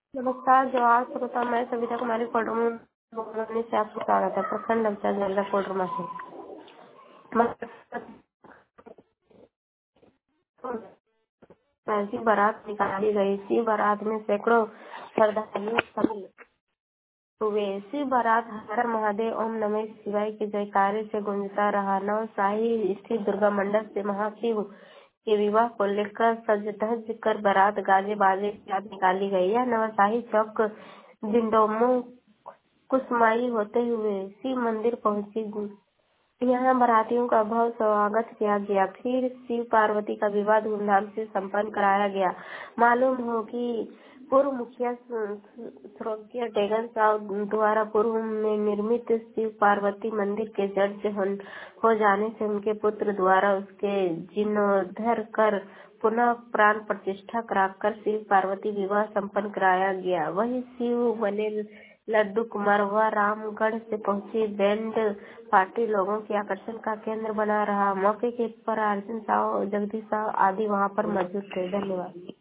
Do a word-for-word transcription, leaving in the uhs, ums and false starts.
नमस्कार जवाहर श्रोता मैं सविता कुमारी कोडरमा बोलने से आपका स्वागत है। प्रखंड अवचार जिला कोडरमा से ऐसी बारात निकाली गई। इसी बारात में सैकड़ों श्रद्धालु शामिल हुए। इसी बारात हर हर महादेव ओम नमः शिवाय के जयकारे से गूंजता रहा। नवसाही स्थित दुर्गा मंडप से महाशिव के विवाह को लेकर सज धज कर बारात गाजे बाजे के साथ निकाली गई। यह नवसाही चौक जिंडोमो कुसमाई होते हुए शिव मंदिर पहुंची। यहाँ बारातियों का भव्य स्वागत किया गया। फिर शिव पार्वती का विवाह धूमधाम से संपन्न कराया गया। मालूम हो कि पूर्व मुखिया स्वर्गीय टेगन साहु द्वारा पूर्व में निर्मित शिव पार्वती मंदिर के जड़ हो जाने से उनके पुत्र द्वारा उसके जीर्णोद्धार कर पुनः प्राण प्रतिष्ठा कराकर शिव पार्वती विवाह संपन्न कराया गया। वही शिव बने लड्डू कुमारवा रामगढ़ से पहुंची बैंड पार्टी लोगों के आकर्षण का केंद्र बना रहा। मौके के पर अर्जुन साहु जगदीश साहु आदि वहां पर मौजूद थे। धन्यवाद।